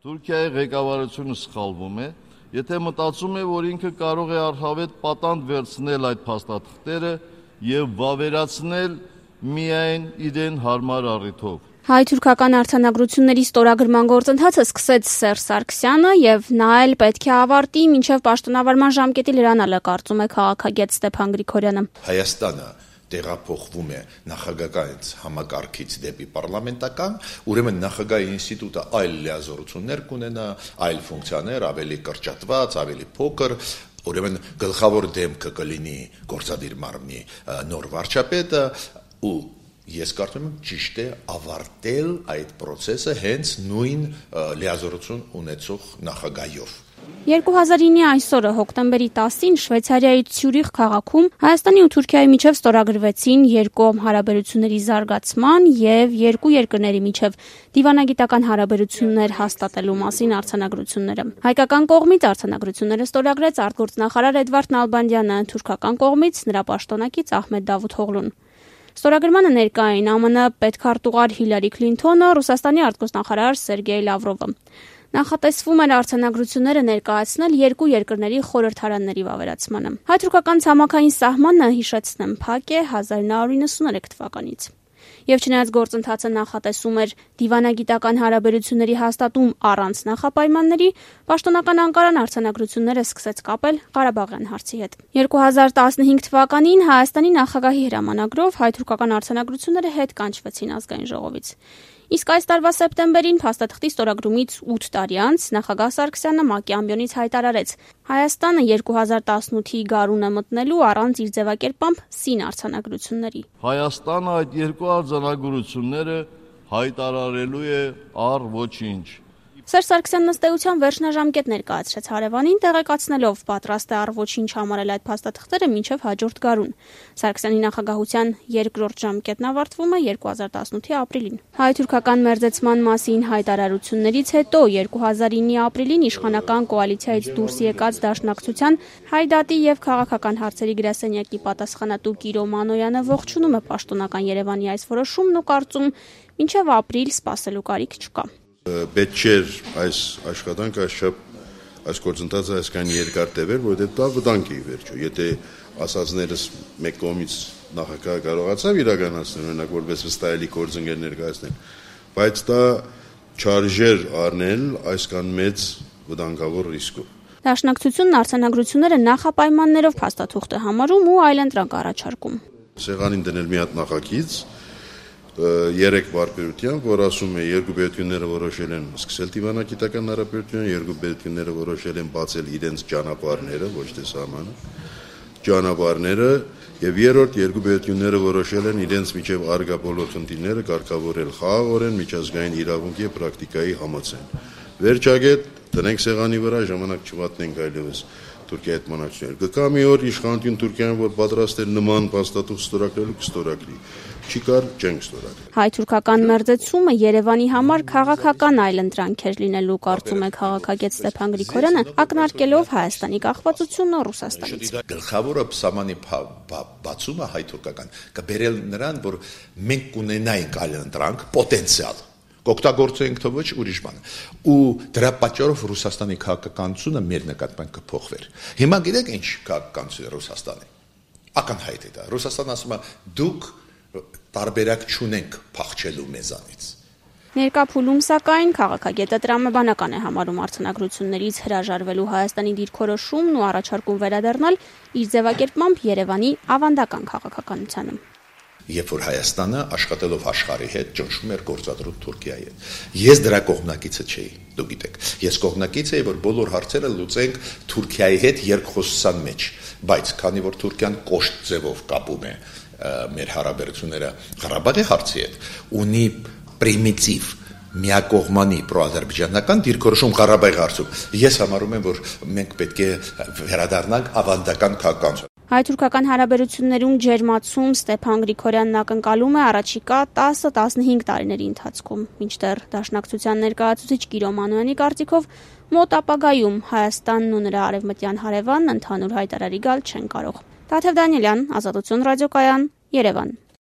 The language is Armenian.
Թուրքիայի ղեկավարությունը սխալվում է, եթե մտածում է, որ ինքը կարող է առհավետ պատանդ վերցնել այդ փաստաթղթերը եւ վավերացնել միայն իրեն հարմար առիթով։ Հայ-թուրքական արձանագրությունների ստորագրման գործընթացը սկսեց Սերժ Սարգսյանը եւ նա էլ պետք է ավարտի մինչեւ պաշտոնավարման ժամկետի լրանալը, կարծում է քաղաքագետ Ստեփան Գրիգորյանը։ Հայաստանը տեղափոխվում է նախագահից համակարգից դեպի պարլամենտական, ուրեմն նախագահի ինստիտուտը այլ լիազորություններ կունենա, այլ ֆունկցիաներ, ավելի կրճատված, ավելի փոքր, ուրեմն գլխավոր դեմքը կլինի գործադիր մարմնի նոր վարչապետը ու ես կարծում եմ ճիշտ է ավարտել այդ process-ը հենց նույն լիազորություն ունեցող նախագահով։ 2009-ի այսօրը հոկտեմբերի 10-ին Շվեյցարիայի Ցյուրիխ քաղաքում Հայաստանի ու Թուրքիայի միջև ստորագրվեցին երկկողմ հարաբերությունների զարգացման եւ երկու երկրների միջև դիվանագիտական հարաբերություններ հաստատելու մասին արձանագրությունները։ Հայկական կողմից արձանագրությունները ստորագրեց արտգործնախարար Էդվարդ Նալբանդյանը, թուրքական կողմից նրա պաշտոնակից Ահմեդ Դավութօղլուն։ Ստորագրմանը ներկա էին ԱՄՆ պետքարտուղար Հիլարի Քլինթոնը, Ռուսաստանի արտգործնախարար Սերգեյ Լավրովը։ Նախատեսվում էր արձանագրությունները ներկայացնել երկու երկրների խորհրդարանների վավերացմանը։ Հայ-թուրքական ցամաքային սահմանը, հիշեցնեմ, փակ է 1993 թվականից։ Եվ չնայած գործընթացը նախատեսում էր դիվանագիտական հարաբերությունների հաստատում առանց նախապայմանների, պաշտոնական Անկարան արձանագրությունները սկսեց կապել Ղարաբաղյան հարցի հետ։ 2015 թվականին Հայաստանի նախագահի հրամանագրով հայ-թուրքական արձանագրությունները հետ կանչվեցին ազգային ժողովից։ Իսկ այս տարվա սեպտեմբերին փաստաթղթի ստորագրումից 8 տարի անց նախագահ Սարգսյանը ՄԱԿ-ի ամբիոնից հայտարարեց. Հայաստանը 2018-ի գարուն է մտնելու առանց իր ձևակերպամբ սին արձանագրությունների։ Հայաստանը այդ երկու արձանագրությունները հայտարարելու է առ ոչինչ։ Սերժ Սարգսյանն ըստ էության վերջնաժամկետ ներկայացրեց հարևանին, տեղեկացնելով պատրաստ է առ ոչինչ համարել այդ փաստաթղթերը մինչև հաջորդ գարուն։ Սարգսյանի նախագահության երկրորդ ժամկետն ավարտվում է 2018-ի ապրիլին։ Հայ-թուրքական մերձեցման մասին հայտարարություններից հետո 2009-ի ապրիլին իշխանական կոալիցիայից դուրս եկած Դաշնակցության Հայդատի եւ քաղաքական հարցերի գրասենյակի պատասխանատու Կիրո Մանոյանը ողջունում է պաշտոնական Երևանի այս որոշումն ու կարծում, մինչև ապրիլ սպասելու կարիք չկա։ Պետք չէր այս աշխատանքը այս գործընթացը այսքան երկար տևեր, որովհետև դա վտանգ է վերջո։ Եթե ասածներս մեկ կողմից նախագահը կարողացավ իրականացնել, օրինակ որպես վստահելի գործընկեր ներկայացնել, բայց դա չարժեր առնել այսքան մեծ վտանգավոր ռիսկով։ Դաշնակցությունն արձանագրությունները նախապայմաններով փաստաթուղթ է համարում ու այլընտրանք առաջարկում։ Սեղանին դնել մի հատ նախագիծ 3 վարպետության, որ ասում է երկու պետությունները որոշել են սկսել դիվանագիտական հարաբերություն, երկու պետությունները որոշել են բացել իրենց ճանապարհները, ոչ թե սահմանը, ճանապարհները, եւ երրորդ երկու պետությունները որոշել են իրենց միջև արգա բոլոր խնդիրները կարգավորել խաղաղորեն, միջազգային իրավունքի եւ պրակտիկայի համաձայն։ Վերջագետ դնենք սեղանի վրա, ժամանակ չվատնենք այլևս Թուրքիայի հետ մանակցություններ։ Կգա մի օր իշխանություն Թուրքիան, որ պատրաստ է նման փաստաթուղթ ստորագրելու, կստորագրի։ Չի կար, չենք ստորագրի։ Հայ-թուրքական մերձեցումը Երևանի համար քաղաքական այլընտրանք էր լինելու, կարծում է քաղաքագետ Ստեփան Գրիգորյանը, ակնարկելով Հայաստանի կախվածությունը Ռուսաստանից։ Գլխավորը սահմանի բացումը հայ-թուրքական կբերել նրան, որ մենք կունենայինք այլընտրանք պոտենցիալ կօգտագործենք թե ոչ ուրիշ բան։ Ու դրա պատճառով Ռուսաստանի քաղաքականությունը մեր նկատմամբ կփոխվեր։ Հիմա գիտեք ինչ քաղաքականություն է Ռուսաստանի։ Ակնհայտ է դա։ Ռուսաստանը ասում է դուք տարբերակ չունենք փախչելու մեզանից։ Ներկա փուլում սակայն քաղաքագետը տրամաբանական է համարում արձանագրություններից հրաժարվելու Հայաստանի դիրքորոշումն ու առաջարկում վերադառնալ իր ձևակերպմամբ Երևանի ավանդական քաղաքականությանը։ Երբ որ Հայաստանը աշխատելով աշխարհի հետ ճնշում էր գործադրում Թուրքիայի հետ։ Ես դրա կողմնակիցը չէի, դու գիտեք։ Ես կողմնակից էի, որ բոլոր հարցերը լուծենք Թուրքիայի հետ երկխոսության մեջ, բայց քանի որ Թուրքիան կոշտ ձևով կապում է մեր հարաբերությունները Ղարաբաղի հարցի հետ, ունի պրիմիտիվ միակողմանի պրոազերբայջանական դիրքորոշում Ղարաբաղի հարցում։ Ես համարում եմ, որ մենք պետք է վերադառնանք ավանդական քաղաքականության։ Հայ-թուրքական հարաբերություններում ջերմացում Ստեփան Գրիգորյանն ակնկալում է առաջիկա 10-15 տարիների ընթացքում, մինչդեռ Դաշնակցության ներկայացուցիչ Կիրո Մանոյանի կարծիքով մոտ ապագայում Հայաստանն ու նրա արևմտյան հարևանն ընդհանուր հայտարարի գալ չեն կարող։ Տաթև Դանիելյան, Ազատություն ռադիոկայան, Երևան։